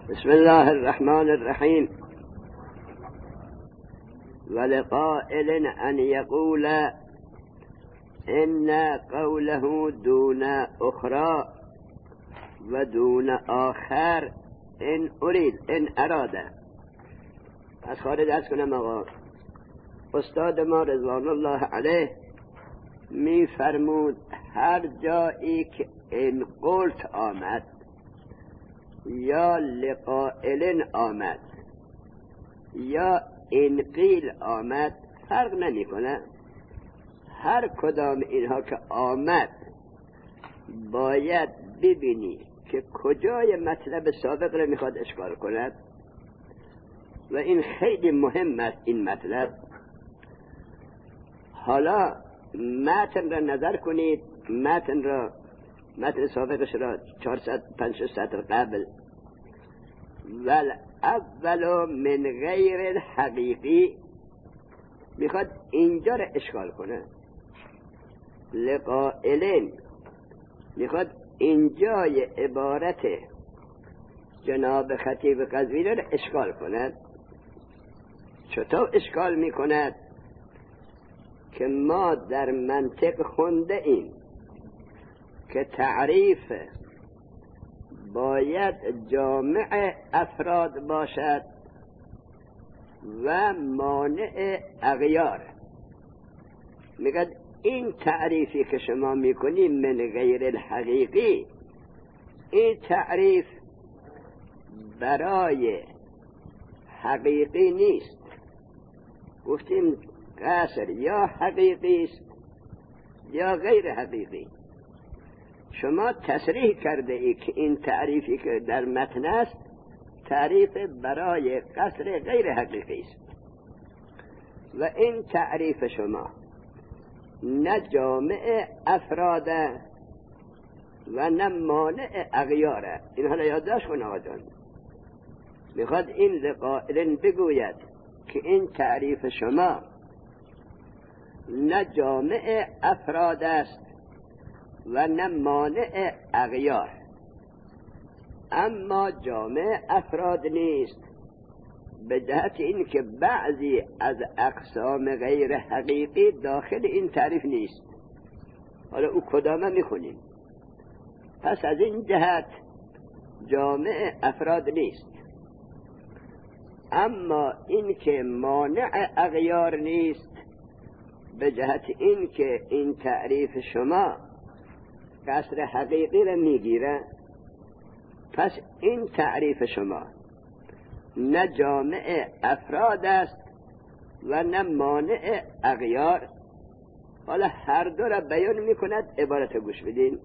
بسم الله الرحمن الرحيم. ولقائل أن يقول إن قوله دون أخرى ودون آخر إن أريد إن أراد. از خارج از کنم آقا استاد ما رضوان الله علیه می فرمود هر جایی که این قلت آمد یا لقائل آمد یا این قیل آمد فرق نمی کنه، هر کدام اینها که آمد باید ببینی که کجای مطلب سابق را میخواد اشکال کند و این خیلی مهم است این مطلب. حالا متن را نظر کنید، متن سابقش را 400-500 سطر قبل والاول من غیر الحقیقی میخواد اینجا را اشکال کنه. لقائلین میخواد اینجای عبارت جناب خطیب قزوینی را اشکال کند. چطور اشکال میکند؟ که ما در منطق خونده ایم که تعریف باید جامع افراد باشد و مانع اغیار. میگه این تعریفی که شما میکنی من غیر الحقیقی، این تعریف برای حقیقی نیست. گفتیم قصر یا حقیقی است یا غیر حقیقی. شما تصریح کرده ای که این تعریفی که در متن است تعریف برای قصر غیر حقیقی است و این تعریف شما نه جامع افراده و نه مانع اغیاره. این حالا یادداشت کن آقا جان. میخواد این لقائلین بگوید که این تعریف شما نه جامع افراد است و نه مانع اغیار. اما جامع افراد نیست به جهت این که بعضی از اقسام غیر حقیقی داخل این تعریف نیست. حالا او کدامه میخونیم. پس از این جهت جامع افراد نیست. اما این که مانع اغیار نیست به جهت این که این تعریف شما قصر حقیقی را میگیره. پس این تعریف شما نه جامع افراد است و نه مانع اغیار. حالا هر دو را بیان میکند. عبارت گوش بدین.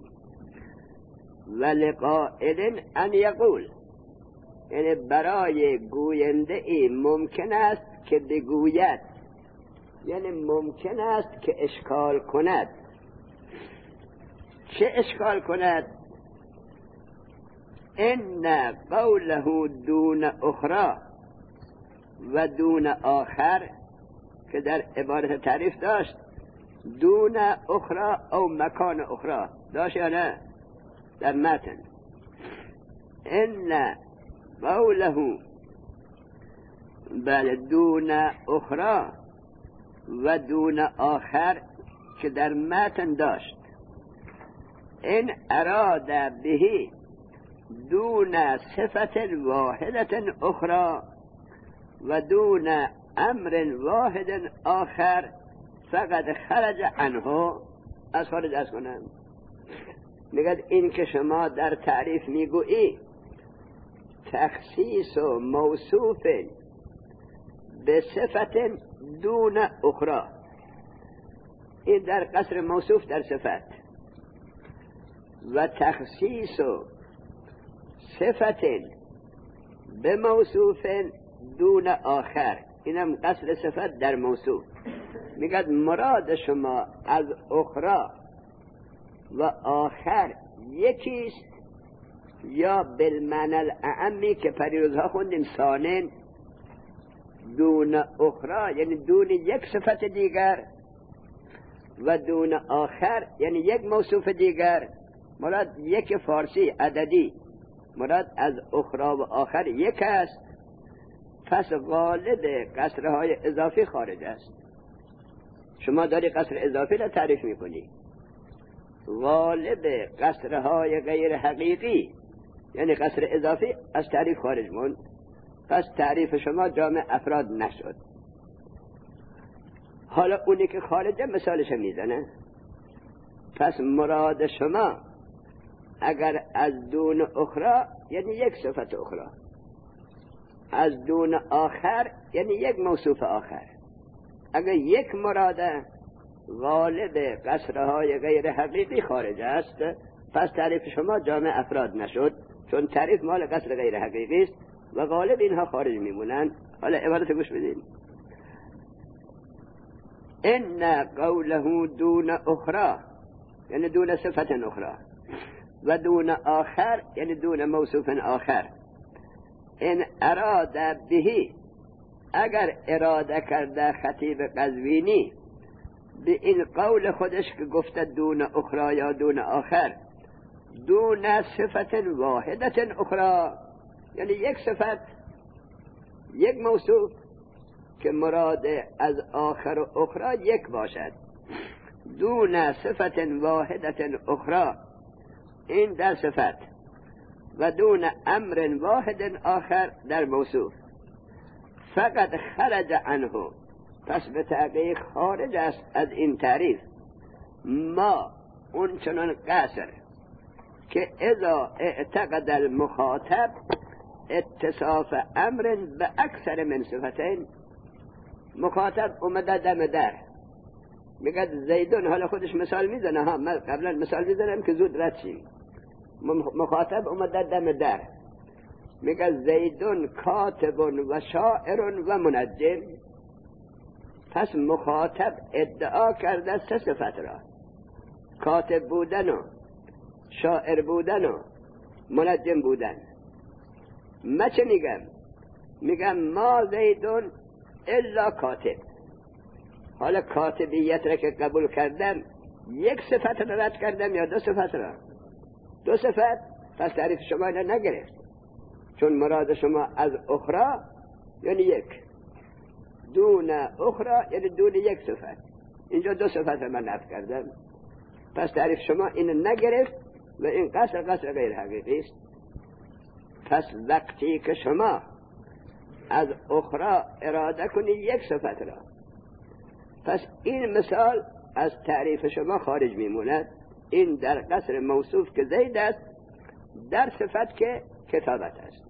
ولقائل ان یقول، یعنی برای گوینده ای ممکن است که بگوید، یعنی ممکن است که اشکال کند. چه اشکال کند؟ ان قوله دون اخرى و دون آخر که در عبارت تعریف داشت دون اخرى او مکان اخرى داشت یا نه در متن. ان قوله بل دون اخرى و دون آخر که در متن داشت این اراد به دون صفت واحدة اخرى و دون امر واحد آخر فقد خرج عنه. از خارج از کنم. میگه این که شما در تعریف میگویی تخصیص و موصوف به صفت دون اخرى، این در قصر موصوف در صفت و تخصیص و صفت به موصوف دون آخر، اینم قصر صفت در موصوف. میگه مراد شما از اخرى و آخر یکیست یا بالمعنی الاعمی که پریروزها خوندیم ثانین دون اخرى یعنی دون یک صفت دیگر و دون آخر یعنی یک موصوف دیگر. مراد یک فارسی عددی مراد از اخرى و آخر یک است، پس غالب قصرهای اضافی خارج است. شما داری قصر اضافی را تعریف میکنی، غالب قصرهای غیر حقیقی یعنی قصر اضافی از تعریف خارج موند، پس تعریف شما جامع افراد نشد. حالا اونی که خارجه مثالش میزنه. پس مراد شما اگر از دون اخرى یعنی یک صفت اخرى، از دون آخر یعنی یک موصوف آخر. اگر یک مراده غالب قصرهای غیر حقیقی خارج است، پس تعریف شما جامع افراد نشد، چون تعریف مال قصر غیر حقیقی است و غالب اینها خارج میمونند. حالا عبارت گوش بدین. ان قوله دون اخرى یعنی دون صفت اخرى و دون آخر یعنی دون موصوف آخر. ان اراد به، اگر اراده کرده خطیب قزوینی به این قول خودش که گفته دون اخرى یا دون آخر، دون صفت واحدت اخرى یعنی یک صفت یک موصوف که مراد از آخر و اخرى یک باشد، دون صفت واحدت اخرى این در صفت و دون امر واحد آخر در موصوف، فقط خرج عنه، پس به تحقیق خارج است از این تعریف ما اون چنان قصر که اذا اعتقد المخاطب اتصاف امر به اکثر من صفتین. مخاطب اومده دم در میگه زیدون، حالا خودش مثال میزنه، ها من قبلا مثال میزنم که زود رد شیم. مخاطب اومده دم در میگه زیدون کاتب و شاعر و منجم. پس مخاطب ادعا کرده سه صفت را، کاتب بودن و شاعر بودن و منجم بودن. من چه میگم ما زیدون الا کاتب. حالا کاتبیت را که قبول کردم یک صفت را رد کردم یا دو صفت را؟ دو صفت. پس تعریف شما را نگرفت، چون مراد شما از اخرى یعنی یک، دون اخرى یعنی دون یک صفت. اینجا دو صفت را من نفی کردم، پس تعریف شما این نگرفت و این قصر غیر حقیقی است. پس وقتی که شما از اخرى اراده کنی یک صفت را، پس این مثال از تعریف شما خارج میموند. این در قصر موصوف که زید است، در صفت که کتابت است.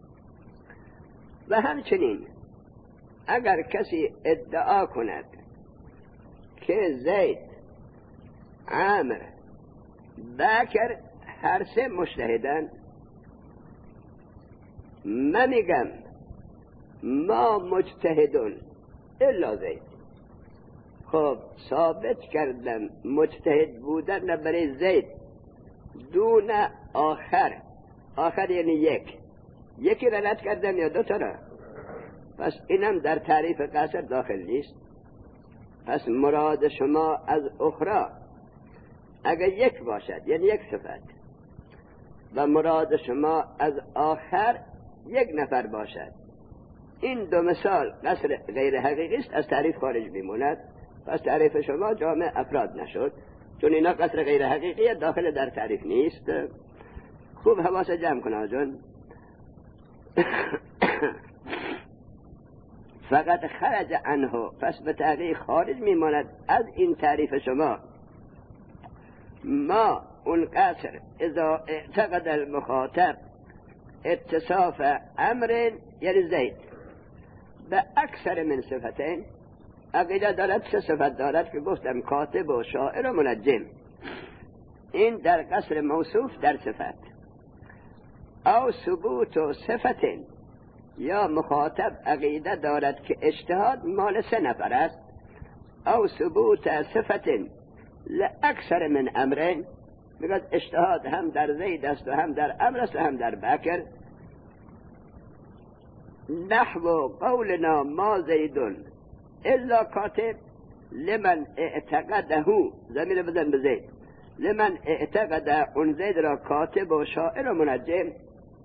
و همچنین اگر کسی ادعا کند که زید، عامر، بکر هر سه مجتهدن، من میگم ما مجتهدون الا زید. خب ثابت کردم مجتهد بودن برای زید دون آخر. آخر یعنی یکی را رد کردم یا دو تا را؟ پس اینم در تعریف قصر داخل نیست. پس مراد شما از اخرى اگر یک باشد یعنی یک صفت، و مراد شما از آخر یک نفر باشد، این دو مثال قصر غیر حقیقی است، از تعریف خارج میموند. پس تعریف شما جامع افراد نشد، چون اینا قصر غیر حقیقی داخل در تعریف نیست. خوب حواس جمع کن آجان. فقط خرج عنه، پس به تحقیق خارج میماند از این تعریف شما ما اون قصر اذا اعتقد المخاطب اتصاف امر یعنی زید به اکثر من صفتین. عقیده دارد سه صفت دارد که گفتم کاتب و شاعر و منجم. این در قصر موصوف در صفت. او ثبوت و صفتین، یا مخاطب عقیده دارد که اجتهاد مال سه نفر است. او ثبوت صفتین لاکثر من امرین، میگه اجتهاد هم در زید است و هم در امر است و هم در بکر. نحو قولنا ما زیدون الا کاتب لمن اعتقده، زمین بزن بزید، لمن اعتقده اون زید را کاتب و شاعر و منجم.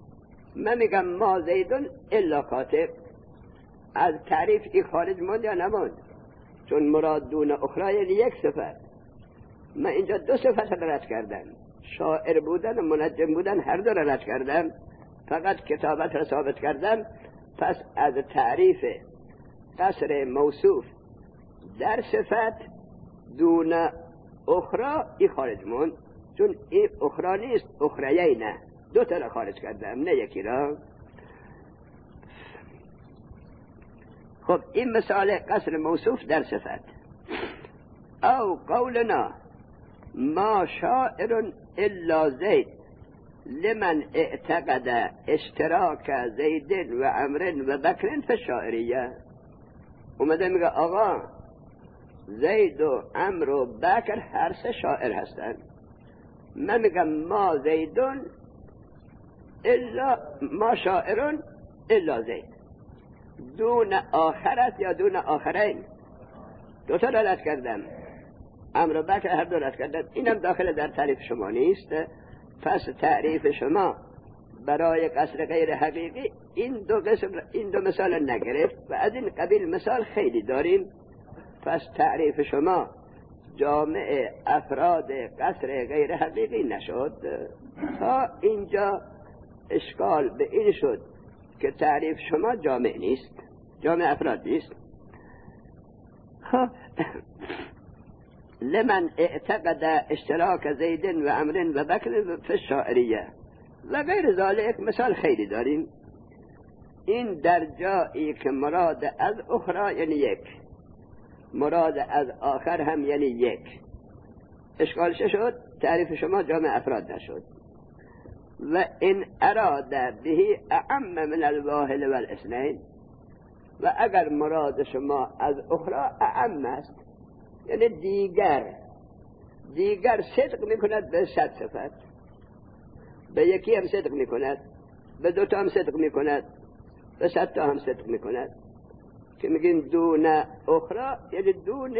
من میگم ما زیدون الا کاتب، از تعریف این خارج موند یا نموند؟ چون مراد دون اخرى یعنی یک صفت. من اینجا دو صفت را رد کردم، شاعر بودن و منجم بودن هر دو را رد کردم، فقط کتابت را ثابت کردم. پس از تعریف قصر موصوف در صفت دون اخرى ای خارج موند، چون این اخرى نیست، اخریه نه، دو تا را خارج کردم نه یکی را. خب این مثال قصر موصوف در صفت. او قولنا ما شاعر الا زید لمن اعتقد اشتراک زید و عمر و بکر فی الشاعریه. اومده میگه آقا زید و عمر و بکر هر سه شاعر هستن. من میگم ما زیدون الا ما شاعرون الا زید دون آخرت یا دون آخرین، دو تا رد کردم، عمر و بکر هر دو رد کردم. اینم داخل در تعریف شما نیست. پس تعریف شما برای قصر غیر حقیقی این دو مثال نگرفت و از این قبیل مثال خیلی داریم. پس تعریف شما جامع افراد قصر غیر حقیقی نشد. تا اینجا اشکال به این شد که تعریف شما جامع نیست، جامع افراد نیست. لمن اعتقد اشتراک زید و عمر و بکر فی الشاعریه و غیر ذالک مثال خیلی داریم. این در جایی که مراد از اخرى یعنی یک، مراد از آخر هم یعنی یک، اشکال شد تعریف شما جامع افراد نشد. و این اراد به اعم من الواحد و الاثنین، و اگر مراد شما از اخرى اعم است یعنی دیگر صدق میکند به 100 صفت، به یکی هم صدق میکند، به دو تا هم صدق میکند، به 100 تا هم صدق میکند، که میگیم دون اخرى یعنی دون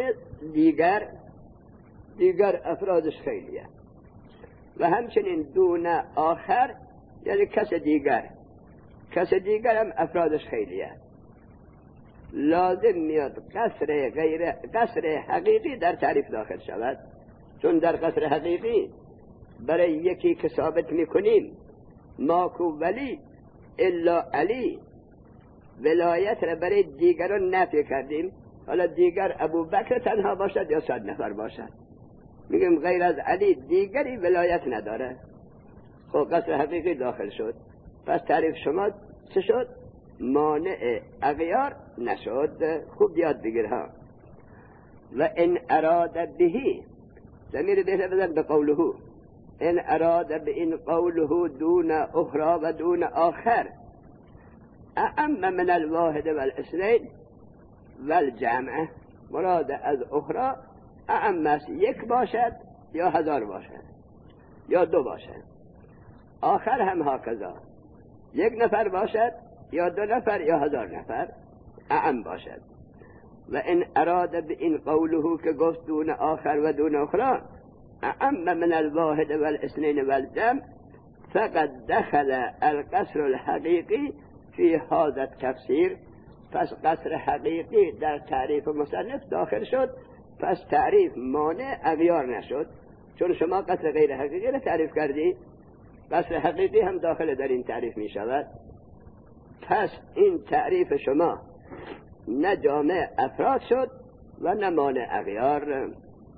دیگر افرادش خیلیه. و همچنین دون آخر یعنی کس دیگر هم افرادش خیلیه. لازم میاد قصر حقیقی در تعریف داخل شود، چون در قصر حقیقی برای یکی که ثابت میکنیم ماکو ولی الا علی، ولایت را برای دیگران نفی کردیم. حالا دیگر ابو بکر تنها باشد یا 100 نفر باشد، میگیم غیر از علی دیگری ولایت نداره. خب قصر حقیقی داخل شد. پس تعریف شما چه شد؟ مانع اغیار نشد. خوب یاد بگیر ها. و ان اراد بهی، ضمیر بهره بزن به قوله، ان اراد به این قوله دون اخرى و دون آخر اعم من الواحد و الاثنین و الجمع. مراد از اخرى اعم است، یک باشد یا 1000 باشد یا 2 باشد. آخر هم هاکذا، 1 نفر باشد یا 2 نفر یا 1000 نفر اعم باشد. و ان اراد به این قوله که گفت دون آخر و دون اخرى اعم من الواحد و الاثنین و الجمع فقد دخل القصر الحقیقی فی هذا التفسیر. پس قصر حقیقی در تعریف مصنف داخل شد. پس تعریف مانع اغیار نشد، چون شما قصر غیر حقیقی را تعریف کردی، قصر حقیقی هم داخل در این تعریف می شود. پس این تعریف شما نه جامع افراد شد و نه مانع اغیار.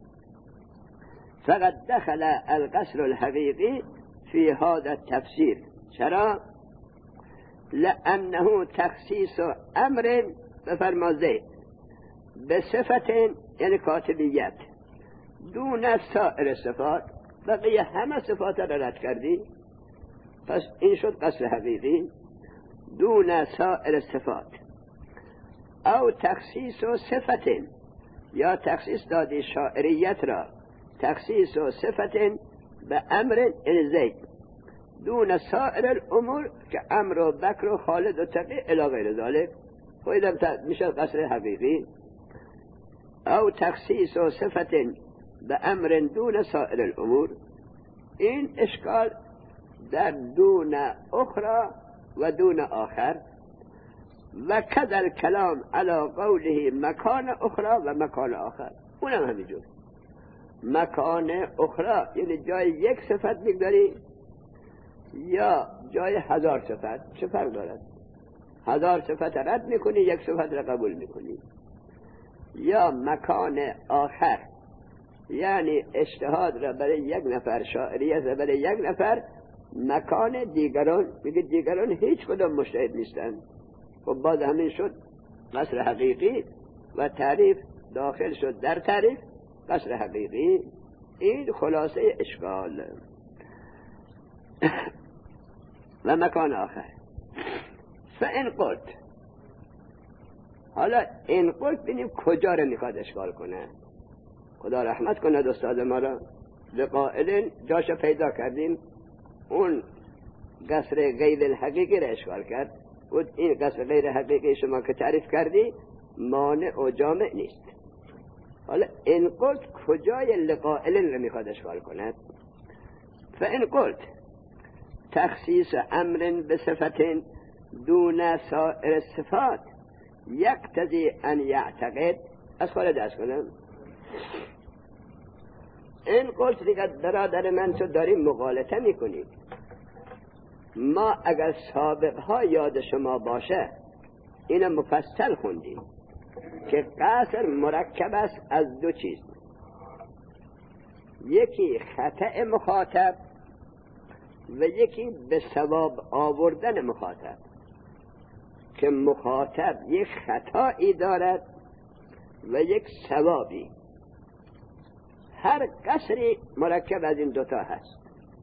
فقط دخل القصر الحقیقی فی هذا التفسیر. چرا؟ لأنه تخصیص امر بفرما زید به صفت یعنی کاتبیت دون سایر صفات، بقیه همه صفات را رد کردی. پس این شد قصر حقیقی دون سایر صفات. او تخصیص صفت، یا تخصیص دادی شاعریت را تخصیص صفت به امر زید دون سایر الامور که امر و بکر و خالد و تقی الی غیر ذالک، خودم میشه قصر حقیقی. او تخصیص صفت به امر دون سایر الامور. این اشکال در دون اخرى و دون آخر و کذا کلام علی قوله مکان اخرى و مکان آخر، اونم همینجور. مکان اخرى یعنی جای یک صفت میگذاری یا جای 1000 صفت، چه فرق دارد؟ 1000 صفت رد میکنی، یک صفت را قبول میکنی. یا مکان آخر یعنی اجتهاد را برای یک نفر، شاعریت را برای یک نفر، مکان دیگران میگه دیگران هیچ کدام مجتهد نیستن. خب باز همین شد قصر حقیقی و تعریف داخل شد در تعریف قصر حقیقی. این خلاصه اشکال. و مکان آخر فإن قلت، حالا این قلت بینیم کجا رو میخواد اشکال کنه. خدا رحمت کنه استاد ما را، لقائلین جاشو پیدا کردیم. اون قصر غیر الحقیقی را اشکال کرد. بود این قصر غیر حقیقی شما که تعریف کردی مانع و جامع نیست. حالا این قلت کجای لقائلین را میخواد اشکال کند. فإن قلت تخصیص امر بصفت دون سائر الصفات یقتضی ان یعتقد، از خاله دست کنم. این قلت دیگر برادر من تو داریم مغالطه میکنید. ما اگر سابق ها یاد شما باشه این مفصل خوندیم که قصر مرکب است از دو چیز، یکی خطأ مخاطب و یکی به ثواب آوردن مخاطب. که مخاطب یک خطایی دارد و یک ثوابی. هر قصری مرکب از این دوتا هست.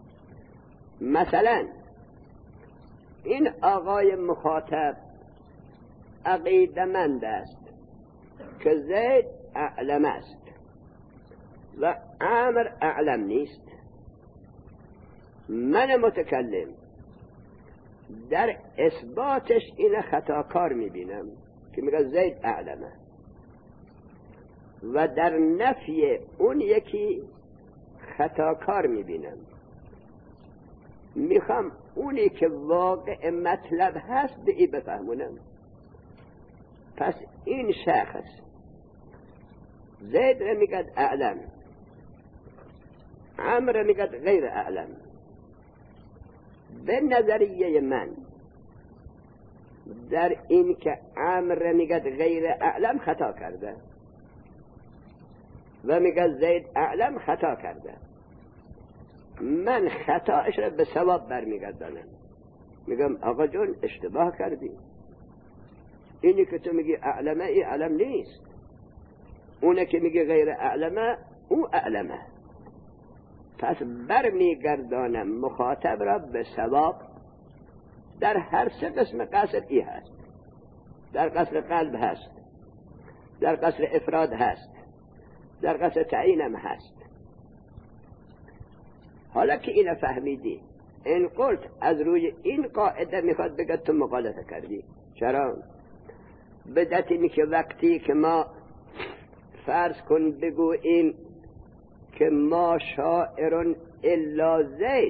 مثلا این آقای مخاطب عقیدمند است که زید اعلم است و عمر اعلم نیست. من متکلم در اثباتش این خطاکار میبینم که میگه زید اعلمه، و در نفی اون یکی خطاکار میبینم. میخوام اونی که واقع مطلب هست به ای بفهمونم. پس این شخص زید را میگه اعلم، عمر را میگه غیر اعلم. به نظریه من در این که عمر میگه غیر اعلم خطا کرده و میگه زید اعلم خطا کرده، من خطاش را به ثواب برمیگردانم. میگم آقا جون اشتباه کردی، اینی که تو میگی اعلمه ای اعلم نیست، اونه که میگی غیر اعلمه او اعلمه. پس برمیگردانم مخاطب را به ثواب. در هر سه قسم قصر ای هست. در قصر قلب هست، در قصر افراد هست، در قصر تعیینم هست. حالا که اینو فهمیدی، این قلت از روی این قاعده میخواد بگه تو مغالطه کردی. چرا؟ بدت اینی که وقتی که ما فرض کن بگو این که ما شاعرون الا زید،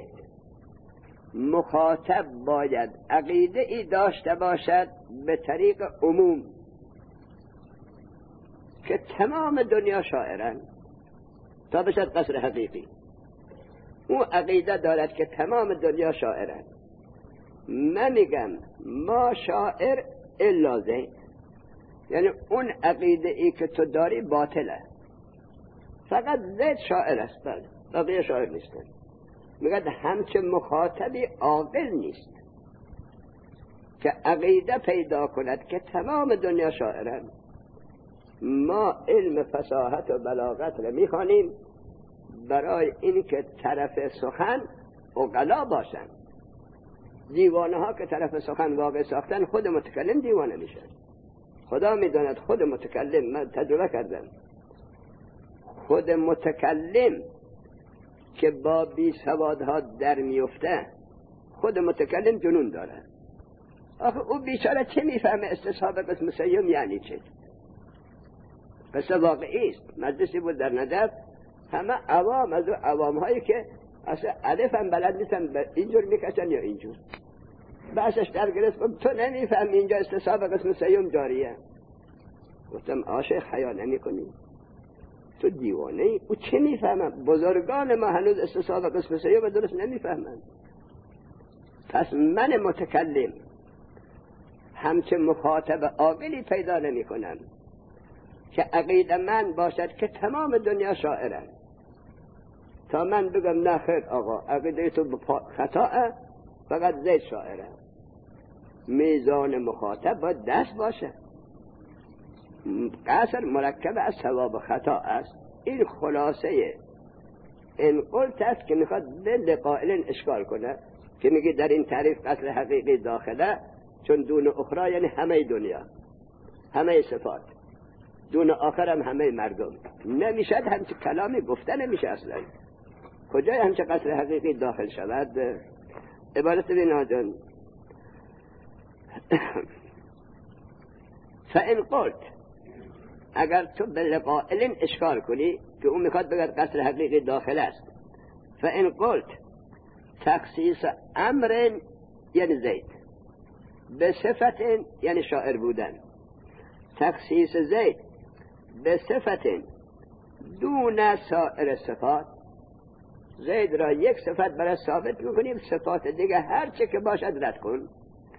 مخاطب باید عقیده ای داشته باشد به طریق عموم که تمام دنیا شاعرن تا بشد قصر حقیقی. او عقیده دارد که تمام دنیا شاعرن. من میگم ما شاعر الا زید، یعنی اون عقیده ای که تو داری باطله، فقط زید شاعر است، بقیه شاعر نیستن. میگه همچه مخاطبی عاقل نیست که عقیده پیدا کند که تمام دنیا شاعرن. ما علم فصاحت و بلاغت را میخوانیم برای این که طرف سخن عقلا باشن. دیوانه ها که طرف سخن واقع ساختن خود متکلم دیوانه میشن. خدا میداند خود متکلم، من تجربه کردم، خود متکلم که با بی سوادها در میفته، خود متکلم جنون داره. آخه او بیچاره چه میفهمه استصحاب قسم سیوم یعنی چه؟ قصه واقعی است. مجلسی بود در نجف، همه عوام از عوام هایی که اصلا الف هم بلد نیستن اینجور میکشن یا اینجور. بحثش در گرفت تو نمیفهم اینجا استصحاب قسم سیوم جاریه. گفتم عاشق حیا نمی کنی؟ تو دیوانه ای؟ او چه میفهمم؟ بزرگان ما هنوز استصحاب قسم سیوم درست نمیفهمند. پس من متکلم همچه مخاطب عاقلی پیدا نمی کنم که عقیده من باشد که تمام دنیا شاعرن تا من بگم نه خیر آقا عقیده تو خطاه، فقط زید شاعره. میزان مخاطب باید دست باشه. قصر مرکب از ثواب و خطا است. این خلاصه این قلت است که میخواد دل قائلین اشکال کنه که میگه در این تعریف قصر حقیقی داخله، چون دون اخرى یعنی همه دنیا، همه صفات، دون آخر هم همه مردم. نمیشد همچه کلامی گفته نمیشه اصلا. کجای همچه قصر حقیقی داخل شود؟ عبارت بین آجان فإن قلت، اگر تو بالقائلین اشکال کنی که اون میخواد بگه قصر حقیقی داخل است، فإن قلت تخصیص امر یعنی زید به صفت یعنی شاعر بودن، تخصیص زید به صفت دون سایر صفات، زید را یک صفت برای ثابت میکنیم، صفات دیگه هر چه که باشد رد کن.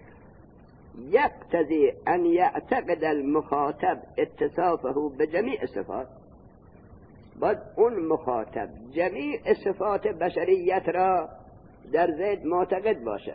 یقتضی ان یعتقد المخاطب اتصافه بجمیع صفات، باید اون مخاطب جمیع صفات بشریت را در زید معتقد باشه.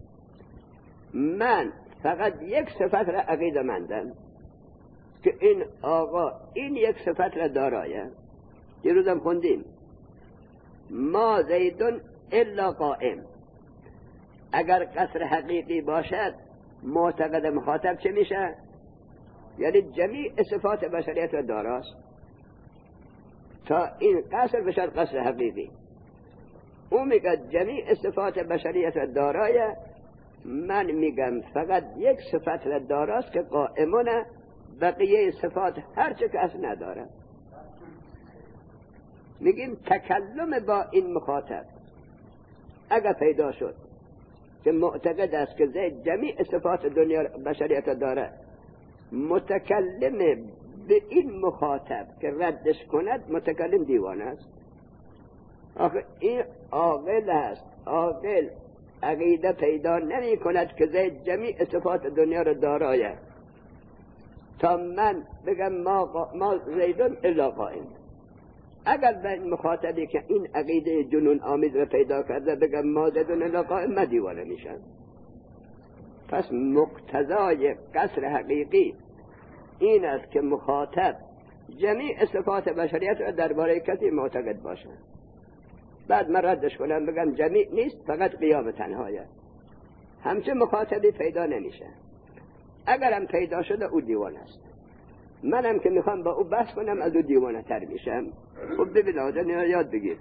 من فقط یک صفت را عقیده مندم که این آقا این یک صفت را دارایه. دیروزم خوندیم ما زیدون الا قائم. اگر قصر حقیقی باشد معتقد مخاطب چه میشه؟ یعنی جمیع صفات بشریت را داراست. تا این قصر بشد قصر حقیقی، او میگه جمیع صفات بشریت را دارایه، من میگم فقط یک صفت را داراست که قائمونه، بقیه صفات هر چه که اصلا نداره. میگیم تکلم با این مخاطب اگر پیدا شد که معتقد است که زید جمیع صفات دنیا بشریت داره، متکلم به این مخاطب که ردش کند متکلم دیوانه است. آخه این عاقل است. عاقل عقیده پیدا نمی کند که زید جمیع صفات دنیا را دارایه تا من بگم ما زیدون الا قائم. اگر به این مخاطبی که این عقیده جنون آمیز را پیدا کرده بگم ما زیدون الا قائم، ما دیوانه میشن. پس مقتضای قصر حقیقی این است که مخاطب جمیع صفات بشریت را درباره کسی معتقد باشه. بعد من ردش کنم بگم جمیع نیست، فقط قیام تنهایه. همچه مخاطبی پیدا نمیشه. اگرم پیدا شده او دیوانه است. منم که میخوام با او بحث کنم از او دیوانه تر میشم. خب ببین آدم یاد بگیر.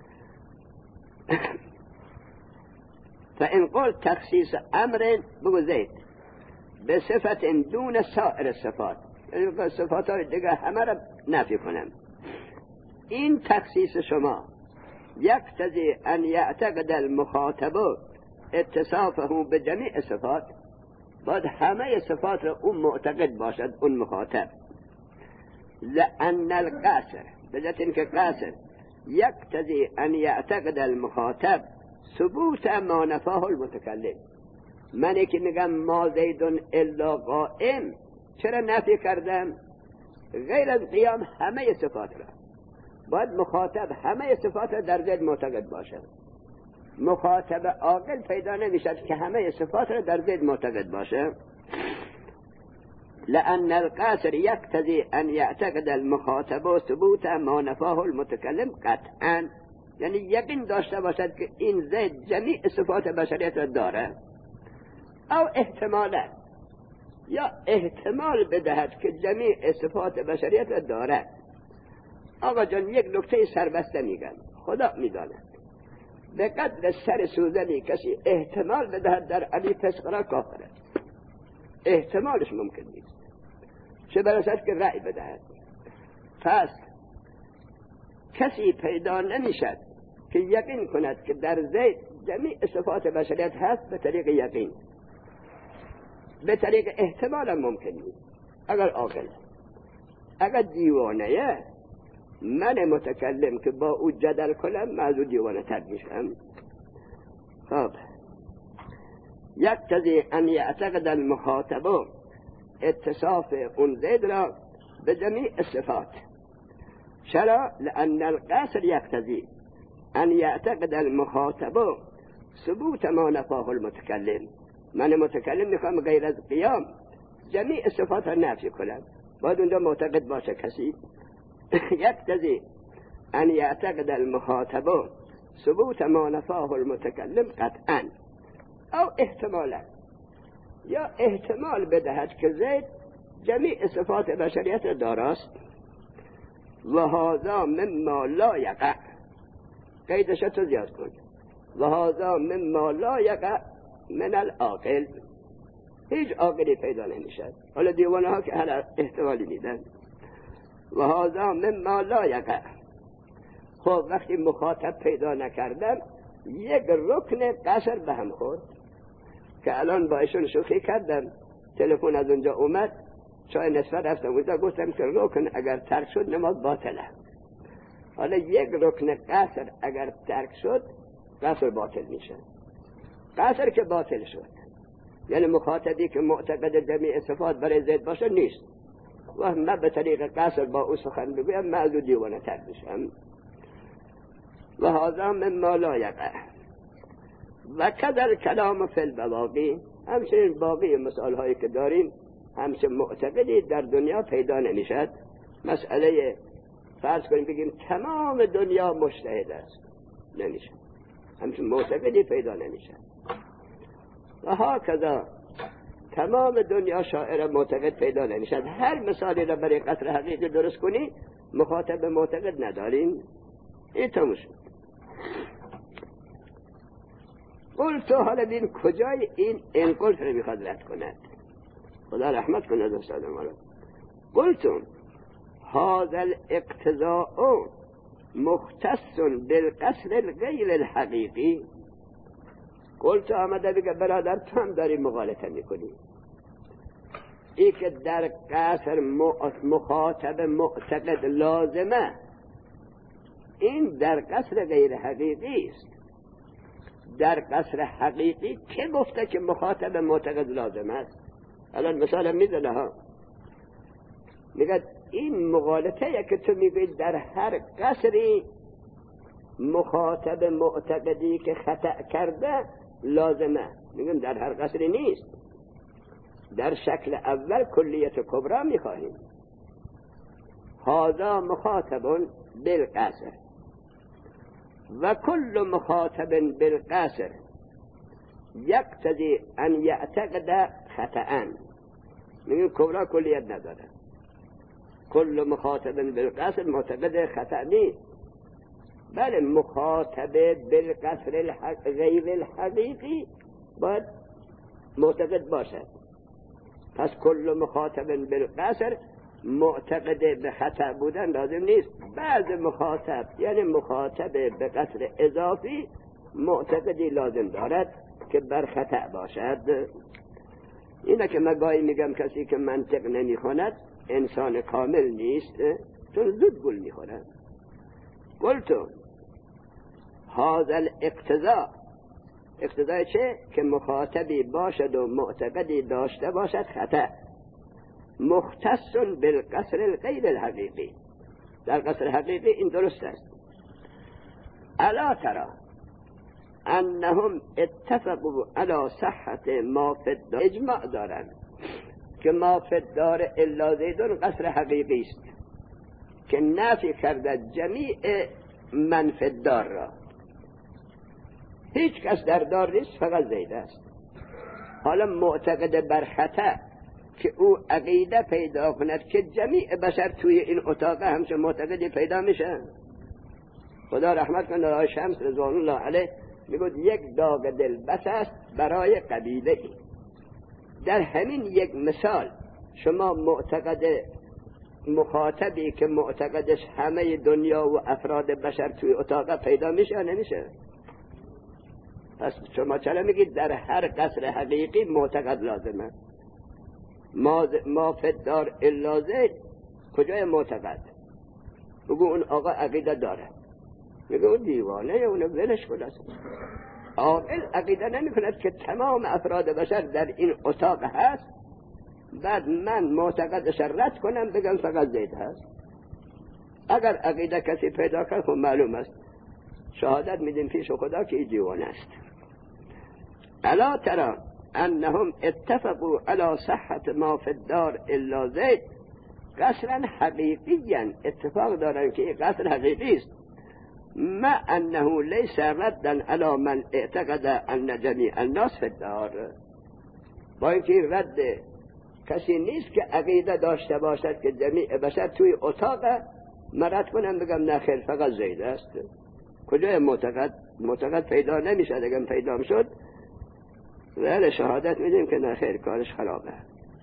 فإن قلت تخصیص امر بگو زید به صفت دون سایر صفات، یعنی صفات های دیگه همه را نفی کنم. این تخصیص شما یقتضی ان یعتقد المخاطب اتصافه به جمیع صفات، باید همه صفات را اون معتقد باشد اون مخاطب. لأن القاصر بذات اینکه قاصر یقتضی ان یعتقد المخاطب ثبوت ما نفاه المتکلم. من که میگم ما زیدون الا قائم، چرا نفی کردم؟ غیر از قیام همه صفات را. باید مخاطب همه صفات را در زید معتقد باشد. مخاطب عاقل پیدا نمیشد که همه صفات را در زید معتقد باشه. لأن القاصر يقتضي أن يعتقد المخاطب ثبوت ما نفاه المتكلم قطعا، یعنی یقین داشته باشد که این زید جمیع صفات بشریت را داره، او احتمالا یا احتمال بدهد که جمیع صفات بشریت را داره. آقا جان یک نکته سربسته میگن، خدا میداند به قدر سر سوزنی کسی احتمال بدهد در علی فسقرا کافره. احتمالش ممکن نیست، چه برسد که رأی بدهد. پس کسی پیدا نمیشد که یقین کند که در زید جمیع صفات بشریت هست به طریق یقین. به طریق احتمال هم ممکن نیست. اگر عاقل، اگر دیوانه، من متکلم که با او جدل کنم من از او دیوانه تر میشم. خب یقتضی ان یعتقد المخاطب اتصاف اون زید را به جمیع الصفات. چرا؟ لأن القاصر یقتضی ان یعتقد المخاطب ثبوت ما نفاه المتکلم. من متکلم میخوام غیر از قیام جمیع صفات را نفی کنم، باید اونجا معتقد باشه کسی. یقتضی ان یعتقد المخاطب ثبوت ما نفاه المتکلم قطعا او احتمالا، یا احتمال بدهد که زید جمیع صفات بشریت داراست. و هذا مما لا یقع، قیدش تو زیاد کن. و هذا مما لا یقع من العاقل، هیچ عاقلی پیدا نمیشه. حالا دیوانه ها که هر احتمالی میدن. و هذا مما لا یقع. خب وقتی مخاطب پیدا نکردم یک رکن قصر به هم خورد که الان با ایشون شوخی کردم، تلفن از اونجا اومد، چای نصفه رفتم اونجا گفتم که رکن اگر ترک شد نماز باطله. حالا یک رکن قصر اگر ترک شد قصر باطل میشه. قصر که باطل شد یعنی مخاطبی که معتقد جمیع صفات برای زید باشه نیست و من به طریق قصر با او سخن بگویم من از او دیوانه تر میشم. و هذا مما لا یقع. و کذا کلام فی البواقی، همچنین باقی مثال هایی که داریم همچنین معتقدی در دنیا پیدا نمیشد. مسئله فرض کنیم بگیم تمام دنیا مجتهد است، نمیشه، همچنین معتقدی پیدا نمیشد. و ها کذا تمام دنیا شاعر معتقد پیدا نمیشد. هر مثالی را برای قصر حقیقی درست کنی مخاطب معتقد نداریم. این تموم شد. قلتو، حالا بین کجای این قلت رو میخواد رد کند، خدا رحمت کنه از استاد ما. قلتو هذا الاقتضاء مختص بالقصر الغیر الحقیقی. قلتو آمده بگه برادر تو هم داری مغالطه میکنی. ای که در قصر مخاطب معتقد لازمه، این در قصر غیر حقیقی است. در قصر حقیقی که گفته که مخاطب معتقد لازم است؟ الان مثلا میزنه ها، میگه این مغالطه که تو میگی در هر قصری مخاطب معتقدی که خطأ کرده لازمه. میگم در هر قصری نیست. در شکل اول کلیت کبرا میخواهیم. هذا مخاطب بالقصر و کل مخاطب بالقصر یقتضی ان یعتقد خطأ. میگیم کبرا کلیت نداره. کل مخاطب بالقصر معتقد خطأ نیست، بله مخاطب بالقصر غیر الحقیقی باید معتقد باشد. پس کل مخاطب بالقصر معتقد به خطأ بودن لازم نیست. بعض مخاطب یعنی مخاطب به قصر اضافی معتقدی لازم دارد که بر خطأ باشد. اینه که من گاهی میگم کسی که منطق نمیخواند انسان کامل نیست، چون زود گول میخورد. قلتو هذا الاقتضاء، اقتضای چه؟ که مخاطبی باشد و معتقدی داشته باشد خطأ، مختص بالقصر الغیر الحقیقی. در قصر حقیقی این درست است. الا ترى انهم اتفقوا على صحت ما فی الدار، اجماع دارند که ما فی الدار الا زیدون قصر حقیقی است که نفی کرده جمیع من فی الدار را. هیچ کس در دار نیست، فقط زید است. حالا معتقد بر خطأ که او عقیده پیدا کند که جمیع بشر توی این اتاق همچون معتقدی پیدا میشه. خدا رحمت کنه آقای شمس رضوان الله علیه میگوید یک داغ دل بس است برای قبیله ای. در همین یک مثال شما معتقد مخاطبی که معتقدش همه دنیا و افراد بشر توی اتاق پیدا میشه نمیشه؟ پس شما چرا میگید در هر قصر حقیقی معتقد لازمه؟ ما فدار الا زید کجای معتقد؟ بگو اون آقا عقیده داره، میگه اون دیوانه اونو ولش کن. عاقل عقیده نمی کند که تمام افراد بشر در این اتاق هست، بعد من معتقدش رد کنم بگم فقط زید هست. اگر عقیده کسی پیدا کرد خب معلوم است، شهادت میدیم پیش خدا که این دیوانه است. الا ترى انهم اتفقوا على صحت ما فی الدار الا زید، قصرا حقیقیا اتفاق دارن که این قصر حقیقی است، ما انه لیس ردا على من اعتقد ان جمیع الناس فی الدار، با اینکه رد کسی نیست که عقیده داشته باشد که جمیع بشر توی اتاق مرد کنم بگم نه خیر فقط زید است. کجای معتقد پیدا نمیشه، اگر پیدا میشد ولی شهادت میدیم که نه خیر کارش خرابه.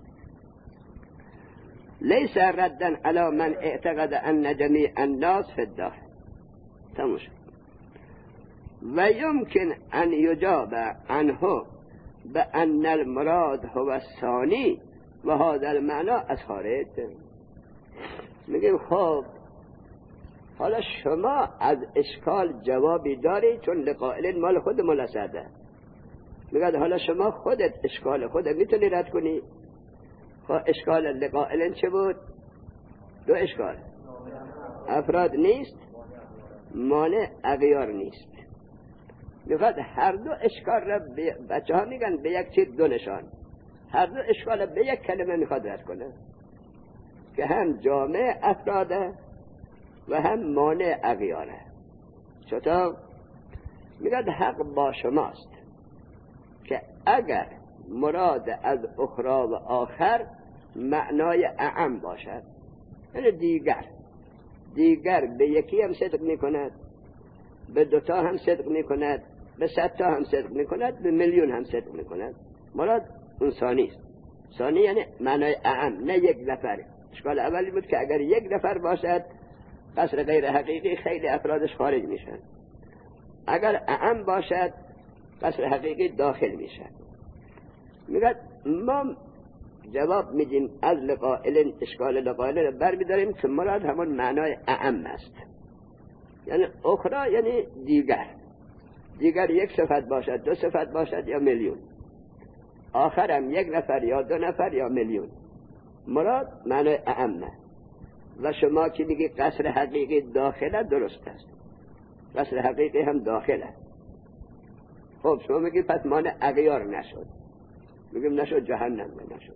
لیس ردا علی من اعتقد ان جمیع الناس فی الدار. تموش. و یمکن ان یجاب عنه بان المراد هو الثانی و هذا المعنى از خارج. میگیم خب حالا شما از اشکال جوابی داری، چون لقائل مال خود ملسده. میگه حالا شما خودت اشکال خودت میتونی رد کنی. خب اشکال لقائل چه بود؟ دو اشکال، افراد نیست، مانع اغیار نیست. میخواد هر دو اشکال را بچه ها میگن به یک چیز دو نشان، هر دو اشکال به یک کلمه میخواد رد کنه که هم جامع افراده و هم مانع اغیاره. چطور؟ میگه حق با شماست که اگر مراد از اخرى و آخر معنای اعم باشد، یعنی دیگر به یکی هم صدق میکند، به دوتا هم صدق میکند، به 100 تا هم صدق میکند، به میلیون هم صدق میکند، مراد اون ثانی است. ثانی یعنی معنای اعم، نه یک نفر. اشکال اولی بود که اگر یک نفر باشد قصر غیر حقیقی خیلی افرادش خارج میشن، اگر اعم باشد قصر حقیقی داخل میشن. میگه ما جواب میدیم از لقائل اشکال لقائل رو برمیداریم که مراد همون معنای اعم است، یعنی اخرى یعنی دیگر یک صفت باشد، دو صفت باشد یا میلیون، آخرم یک نفر یا دو نفر یا میلیون، مراد معنای اعمه. و شما که میگی قصر حقیقی داخله، درست است، قصر حقیقی هم داخله. خب شما میگی پس مانع اغیار نشد، میگیم نشد جهنم نشد.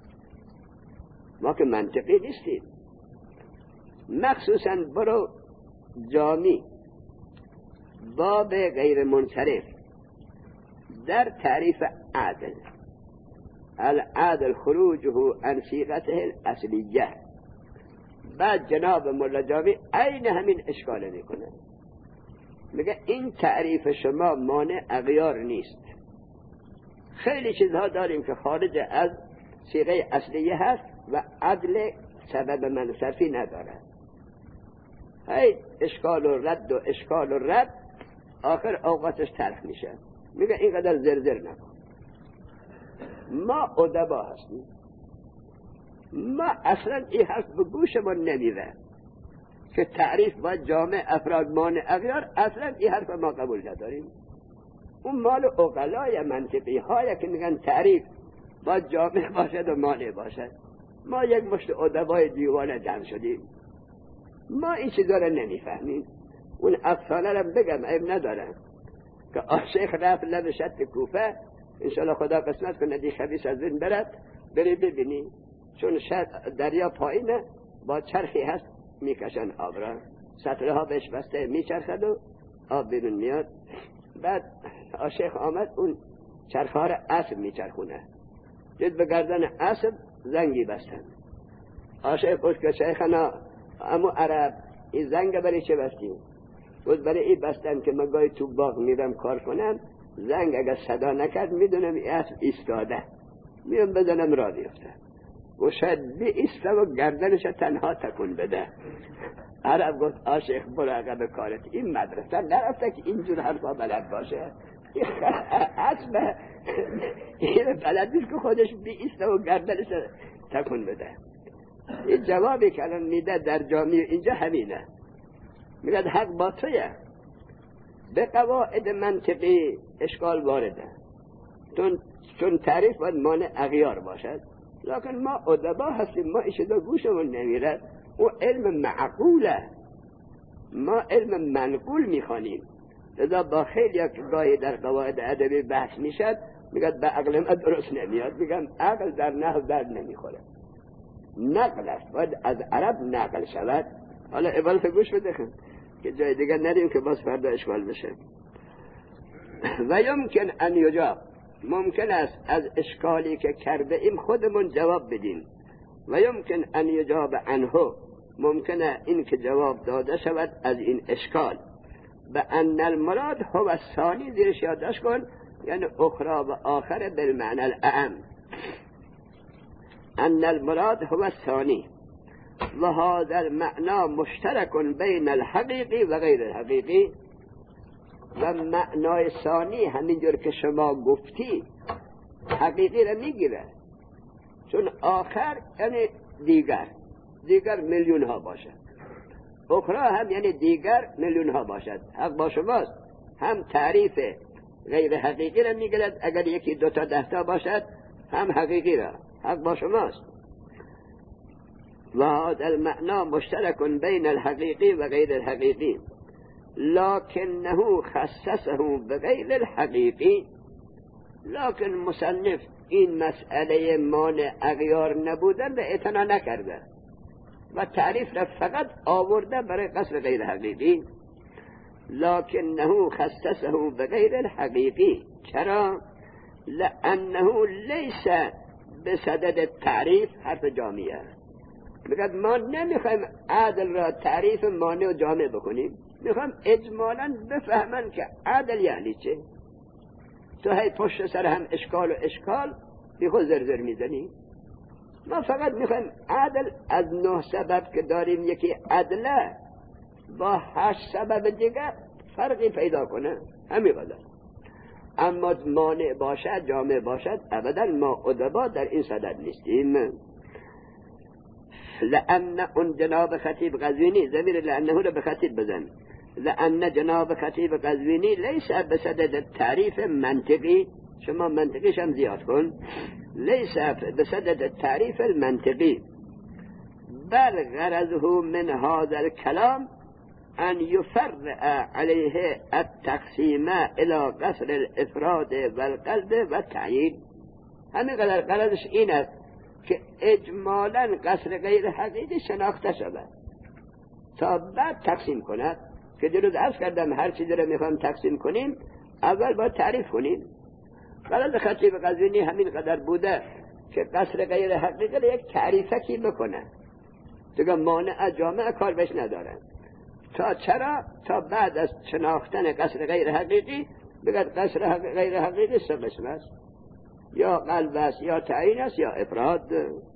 ما که منطقی نیستیم. مخصوصا برو جامی باب غیر منصرف در تعریف عدل، العدل خروجه عن صیغته الاصلیه، بعد جناب مولا جامی عین همین اشکال میکنه، میگه این تعریف شما مانع اغیار نیست. خیلی چیزها داریم که خارج از صیغه اصلیه هست و عدل سبب منصرفی نداره. هی اشکال و رد و اشکال و رد، آخر اوقاتش تلخ میشه. میگه اینقدر زرزر نکن. ما ادبا هستیم، ما اصلا این حرف به گوشمون نمیره که تعریف با جامع افراد مانع اغیار، اصلا این حرف ما قبول نداریم. اون مال عقلای منطقی های که میگن تعریف با جامع باشد و مانع باشد. ما یک مشت ادبای دیوانه جمع شدیم، ما این چیزا رو نمیفهمیم. اون افسانه رو بگم عیب ندارم که شیخ رفت لب شط کوفه، انشالله خدا قسمت کنه دی خبیث از این بری ببینی، چون دریا پایینه با چرخی هست میکشن آب را، سطره ها بهش بسته میچرخد و آب بیرون میاد. بعد شیخ آمد اون چرخه ها را اسب میچرخونه، دید به گردن اسب زنگی بستن. شیخ گفت که شیخنا امو عرب این زنگ برای چه بستیم؟ گفت برای این بستن که من گاهی تو باغ میرم کار کنم، زنگ اگر صدا نکرد میدونم این اسب ایستاده، میام بزنم را بیفته و شاید بی ایسته و گردنش تنها تکون بده. عرب گفت شیخ برو عقب کارت، این مدرسه نرفته که اینجور حرفا بلد باشه، اسب این بلد نیست که خودش بیسته و گردنش تکون بده. این جوابی که الان میده در جامعه اینجا همینه، میگه حق با تویه، به قواعد منطقی اشکال وارده، چون تعریف باید مانع اغیار باشد، لکن ما ادبا هستیم، ما اشدا گوشمون نمیرد، و علم معقوله، ما علم منقول میخوانیم. لذا با خیلی که گاهی در قواعد ادبی بحث میشد میگه به عقل ما درست نمیاد، میگم عقل در نحو درد نمیخوره، نقل است، باید از عرب نقل شود. حالا عبارت گوش بده که جای دیگر نریم که باز فردا اشکال بشه. و یمکن ان یجاب، ممکن است از اشکالی که کرده ایم خودمون جواب بدیم. و یمکن ان یجاب عنه، ممکنه این که جواب داده شود از این اشکال. به ان المراد هو الثانی، زیرش یادداشت کن، یعنی اخرى و آخر بالمعنى الاعم. ان المراد هو الثانی و هذا المعنى مشترک بین الحقیقی و غیر الحقیقی. و معنای ثانی همینجور که شما گفتی حقیقی را میگیره، چون آخر یعنی دیگر میلیون ها باشد، اخرى هم یعنی دیگر میلیون ها باشد. حق با شماست، هم تعریف غیر حقیقی را میگیرد اگر یکی دوتا دهتا باشد، هم حقیقی را، حق با شماست. و هذا المعنى مشترک بین الحقیقی و غیر الحقیقی لکنه خصصه بغیر الحقیقی. لکن مصنف این مسئله مانع اغیار نبودن به اعتنا نکرده و تعریف را فقط آورده برای قصر غیر حقیقی. لکنه خصصه بغیر الحقیقی. چرا؟ لانه لیس بصدد التعریف حرف جامعه. بگد ما نمیخوایم عدل را تعریف مانع و جامع بکنیم، میخوایم اجمالا بفهمن که عدل یعنی چه. تو هی پشت سر هم اشکال بی خود زرزر میزنی. ما فقط میخوایم عدل از 9 سبب که داریم یکی عدله با 8 سبب دیگه فرقی پیدا کنه، همین قدر. اما مانع باشد جامع باشد ابدا ما ادبا در این صدد نیستیم. لأن اون جناب خطیب قزوینی، ضمیر لأنه رو به خطیب بزن، لأن جناب خطیب قزوینی لیس بصدد تعریف منطقی، شما منطقیش هم زیاد کن، لیس بصدد تعریف المنطقی، بل غرضه من هذا الكلام ان يفرع عليه التقسيم الى قصر الافراد والقلب والتعیین. همین غرضش این است که اجمالا قصر غیر حقیقی شناخته شود تا بعد تقسیم کند. که دیروز عرض کردم هر چیزی رو میخوام تقسیم کنیم اول باید تعریف کنیم. غرض خطیب قزوینی همین قدر بوده که قصر غیر حقیقی رو یک تعریفکی بکنه دیگه مانع جامع کار بهش ندارن. تا چرا؟ تا بعد از شناختن قصر غیر حقیقی بگد قصر غیر حقیقی سه قسم است، یا قلب است، یا تعیین است، یا افراد.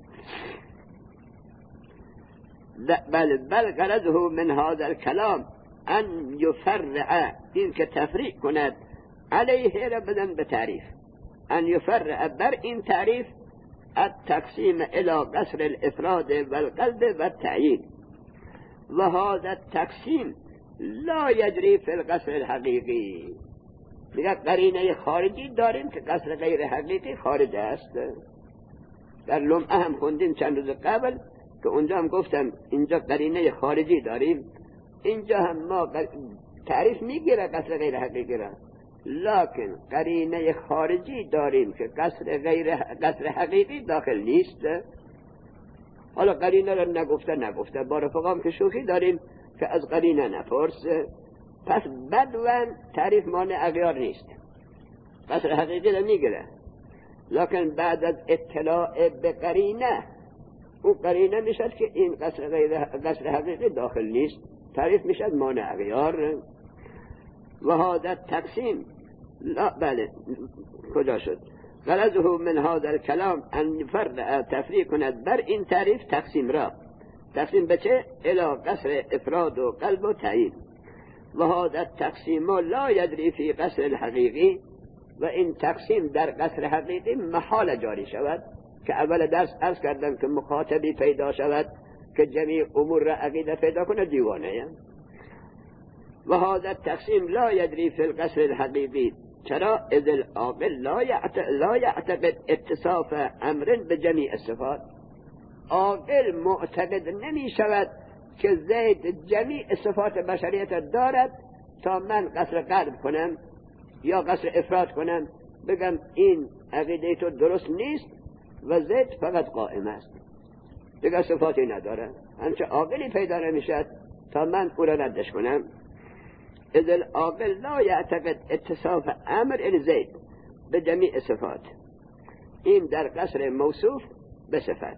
بل غرضه من هذا الكلام ان يفرع، این که تفریق کند، علیه را بدن به تعریف، ان يفرع بر این تعریف التقسیم الى قصر الافراد والقلب والتعیین. و هذا التقسیم لا یجری فی القصر الحقیقی. میگه قرینه خارجی داریم که قصر غیر حقیقی خارج است. در لمعه هم خوندیم چند روز قبل که اونجا هم گفتم اینجا قرینه خارجی داریم، اینجا هم ما تعریف میگیره قصر غیر حقیقی را، لکن قرینه خارجی داریم که قصر حقیقی داخل نیست. حالا قرینه را نگفته با رفقام که شوخی داریم که از قرینه نپرس. پس بدون تعریف مانع اغیار نیست، قصر حقیقی را میگیره، لکن بعد از اطلاع به قرینه، اون قرینه میشد که این قصر حقیقی داخل نیست، تعریف میشد مانع اغیار. و هذا تقسیم لا، بله کجا شد؟ غرضه من هذا الكلام ان يفرع، تفریق کند بر این تعریف تقسیم را. تقسیم به چه؟ الى قصر افراد و قلب و تعیین. و هذا التقسیم لا یدری فی قصر الحقیقی، و این تقسیم در قصر حقیقی محال جاری شود که اول درس عرض کردم که مخاطبی پیدا شود که جمیع امور را عقیده پیدا کنه دیوانه. و هذا التقسیم لا یدری فی القصر الحقیقی، چرا؟ اذ العاقل لا یعتقد اتصاف امر بجمیع الصفات. عاقل معتقد نمی شود که زید جمیع صفات بشریت دارد تا من قصر قلب کنم یا قصر افراد کنم بگم این عقیده تو درست نیست و زید فقط قائم است دیگر صفاتی نداره. همچه عاقلی پیدا نمیشد تا من او را ردش کنم. اذ العاقل لا یعتقد اتصاف امر زید به جمیع صفات، این در قصر موصوف به صفت،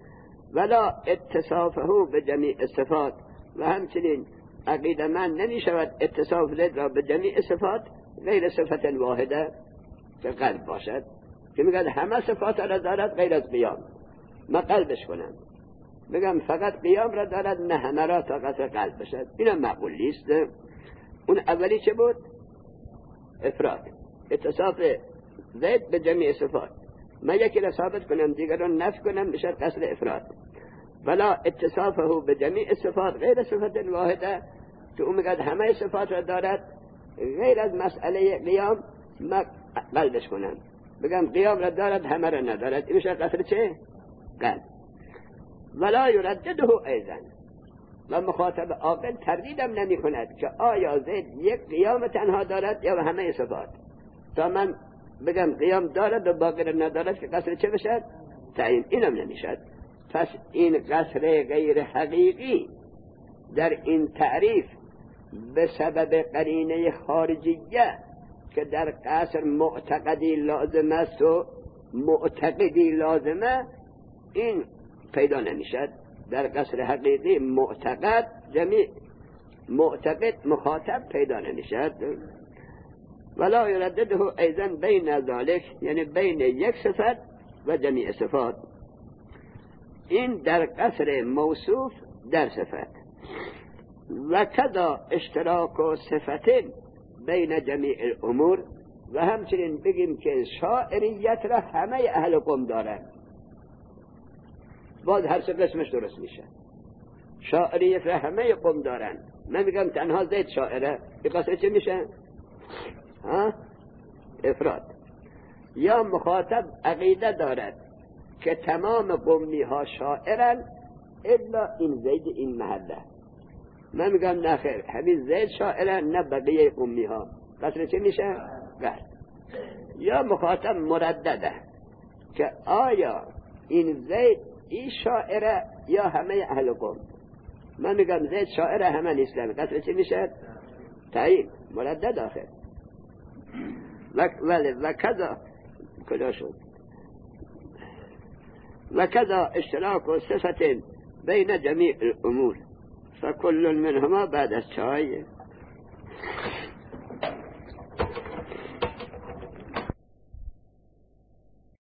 ولا اتصافه به جمیع صفات، و همچنین عقیده من نمی شود اتصاف زید را به جمیع صفات غیر صفت واحده که قلب باشد، که میگه همه صفات را دارد غیر از قیام، من قلبش کنم بگم فقط قیام را دارد نه همه را تا قصر قلب باشد، اینا معقول نیست. اون اولی چه بود؟ افراد، اتصاف زید به جمیع صفات، من یکی را ثابت کنم دیگر را نفی کنم بشد قصر افراد. ولا اتصافه به جمیع صفات غیر صفت واحده، که اون میگه همه صفات را دارد غیر از مسئله قیام، من قلبش کنم بگم قیام را دارد همه را ندارد، این میشه قصر چه؟ قلب. ولا یردده ایضا، و مخاطب عاقل تردیدم نمی کند که آیا زید یک قیام تنها دارد یا همه صفات، تا من بگم قیام دارد و باقی را ندارد که قصر چه بشد؟ تعیین. اینم نمیشد. پس این قصر غیر حقیقی در این تعریف به سبب قرینه خارجیه که در قصر معتقدی لازم است و معتقدی لازمه، این پیدا نمیشد. در قصر حقیقی معتقد جمیع معتقد مخاطب پیدا نمیشد. ولا یردده ایضا بین ذالک، یعنی بین یک صفت و جمیع صفات، این در قصر موصوف در صفت. و کذا اشتراک و صفت بین جمیع الامور، و همچنین بگیم که شاعریت را همه اهل قم دارن، باز هر سه قسمش درست میشه. شاعریت را همه قم دارن، من میگم تنها زید شاعره، این قصر چه میشه؟ افراد. یا مخاطب عقیده دارد که تمام قمی ها شاعرن الا این زید این محله، من میگم نه خیر، همین زید شاعرن نه بقیه قمی ها، قصر چه میشه؟ قصر. یا مخاطب مردده که آیا این زید این شاعره یا همه اهل قم، من میگم زید شاعره همه نیستن، قصر چه میشه؟ تعیین. مردد آخر. و کذا کجا شد؟ و کذا اشتراک و صفت بین جمیع الامور فکل منهما بعد از چای